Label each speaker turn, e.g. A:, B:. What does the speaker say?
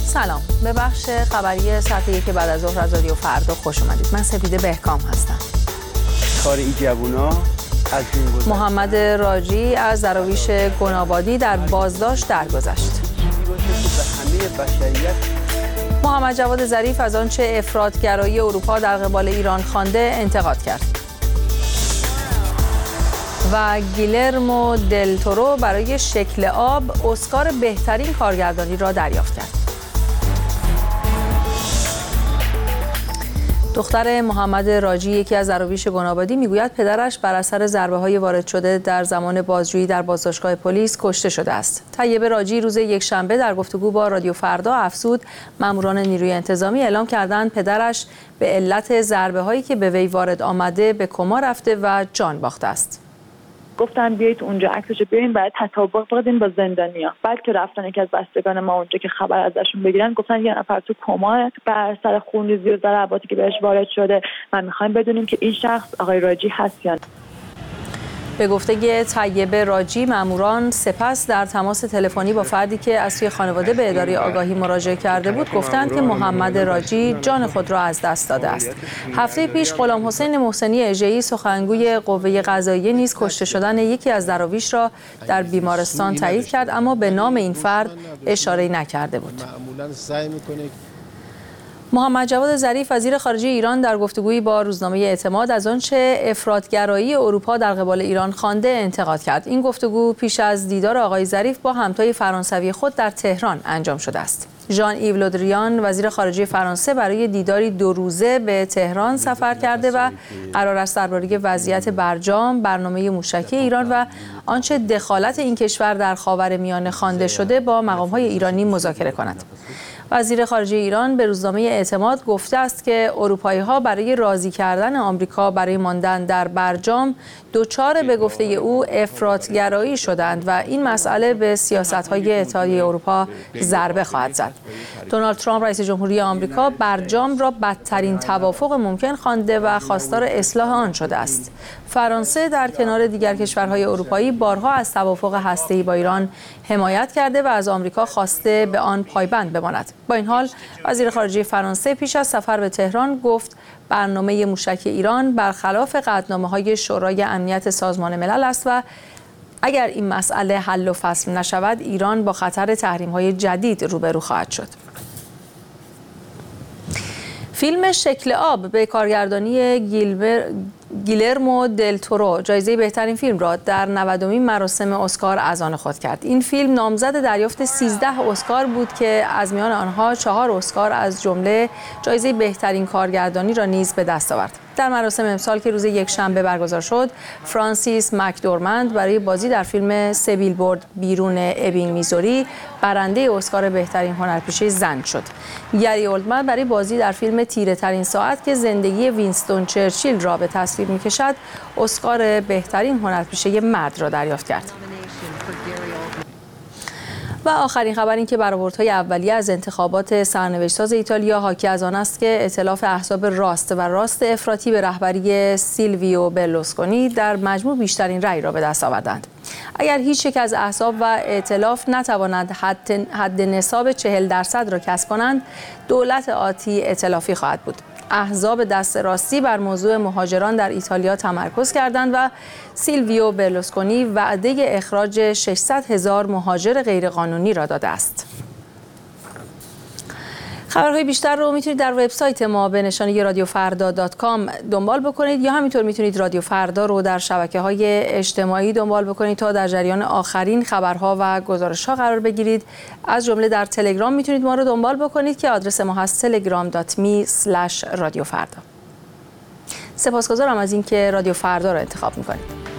A: سلام، به بخش خبری ساعت 1 بعد از ظهر از رادیو فردا خوش اومدید. من سپیده بهکام هستم.
B: کار این جوونا از
A: محمد راجی از دراویش گنابادی در بازداشت درگذشت. محمد جواد ظریف از آنچه افراطگرایی اروپا در قبال ایران خوانده انتقاد کرد. و گیلرمو دل تورو برای شکل آب اسکار بهترین کارگردانی را دریافت کرد. دختر محمد راجی، یکی از دراویش گنابادی، میگوید پدرش بر اثر ضربه‌های وارد شده در زمان بازجویی در بازداشتگاه پلیس کشته شده است. طیبه راجی روز یکشنبه در گفتگو با رادیو فردا افزود ماموران نیروی انتظامی اعلام کردند پدرش به علت ضربه‌هایی که به وی وارد آمده به کما رفته و جان باخته است.
C: گفتن بیایید اونجا عکسشو بیارین برای تطابق بدین با زندانیا. بعد که رفتن یکی از بستگان ما اونجا که خبر ازشون بگیرن، گفتن یه نفر تو کما بر سر خونریزی و ضرباتی که بهش وارد شده و میخوایم بدونیم که این شخص آقای راجی هست یا نه.
A: به گفته طیبه راجی، ماموران سپس در تماس تلفنی با فردی که از سوی خانواده به اداره آگاهی مراجعه کرده بود گفتند که محمد راجی جان خود را از دست داده است. هفته پیش غلام حسین محسنی اژه‌ای، سخنگوی قوه قضاییه، نیز کشته شدن یکی از دراویش را در بیمارستان تایید کرد، اما به نام این فرد اشاره نکرده بود. محمد جواد ظریف وزیر خارجه ایران در گفتگویی با روزنامه اعتماد از آنچه افراطگرایی اروپا در قبال ایران خوانده انتقاد کرد. این گفتگو پیش از دیدار آقای ظریف با همتای فرانسوی خود در تهران انجام شده است. ژان ایو لودریان، وزیر خارجه فرانسه، برای دیداری 2 روزه به تهران سفر کرده و قرار است درباره وضعیت برجام، برنامه موشکی ایران و آنچه دخالت این کشور در خاورمیانه خوانده شده با مقام‌های ایرانی مذاکره کند. وزیر خارجه ایران به روزنامه اعتماد گفته است که اروپایی‌ها برای راضی کردن آمریکا برای ماندن در برجام دچار به گفته او افراطگرایی شدند و این مسئله به سیاست‌های اتحادیه اروپا ضربه خواهد زد. دونالد ترامپ رئیس جمهوری آمریکا برجام را بدترین توافق ممکن خوانده و خواستار اصلاح آن شده است. فرانسه در کنار دیگر کشورهای اروپایی بارها از توافق هسته‌ای با ایران حمایت کرده و از آمریکا خواسته به آن پایبند بماند. با این حال وزیر خارجه فرانسه پیش از سفر به تهران گفت برنامه موشک ایران برخلاف قطعنامه‌های شورای امنیت سازمان ملل است و اگر این مسئله حل و فصل نشود ایران با خطر تحریم‌های جدید روبرو خواهد شد. فیلم شکل آب به کارگردانی گیلرمو دل تورو جایزه بهترین فیلم را در 90مین مراسم اسکار از آن خود کرد. این فیلم نامزد دریافت 13 اسکار بود که از میان آنها 4 اسکار از جمله جایزه بهترین کارگردانی را نیز به دست آورد. در مراسم امسال که روز یکشنبه برگزار شد، فرانسیس مکدورمند برای بازی در فیلم 3 بیلبورد بیرون ابینگ میزوری برنده اسکار بهترین هنرپیشه زن شد. گری اولدمن برای بازی در فیلم تیره ترین ساعت که زندگی وینستون چرچیل را به تصویر می‌کشد، اسکار بهترین هنرپیشه مرد را دریافت کرد. و آخرین خبر این که برآوردهای اولیه از انتخابات سرنوشت‌ساز ایتالیا حاکی از آن است که ائتلاف احزاب راست و راست افراطی به رهبری سیلویو برلوسکونی در مجموع بیشترین رأی را به دست آوردند. اگر هیچ یک از احزاب و ائتلاف نتوانند حد نصاب 40% را کسب کنند، دولت آتی ائتلافی خواهد بود. احزاب دست راستی بر موضوع مهاجران در ایتالیا تمرکز کردند و سیلویو برلوسکونی وعده اخراج 600,000 مهاجر غیرقانونی را داده است. خبرهای بیشتر رو میتونید در وبسایت ما به نشانی radiofrda.com دنبال بکنید یا همینطور میتونید رادیو فردا رو در شبکه‌های اجتماعی دنبال بکنید تا در جریان آخرین خبرها و گزارش‌ها قرار بگیرید. از جمله در تلگرام میتونید ما رو دنبال بکنید که آدرس ما هست telegram.me/radiofrda. سپاسگزارم از اینکه رادیو فردا رو انتخاب میکنید.